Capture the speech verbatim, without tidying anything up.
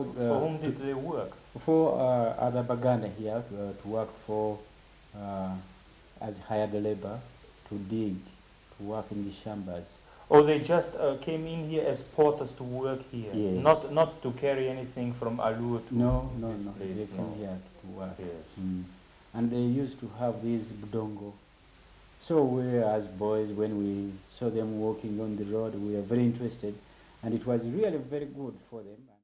uh, For whom did they work? For uh, other Baganda here uh, to work for uh, as hired labor to dig, to work in the shambas. Or they just uh, came in here as porters to work here, Yes. not not to carry anything from Alua to No, no, this no. place. They came No. here to work. Yes. Mm. And they used to have this budongo. So we, as boys, when we saw them walking on the road, we were very interested, and it was really very good for them.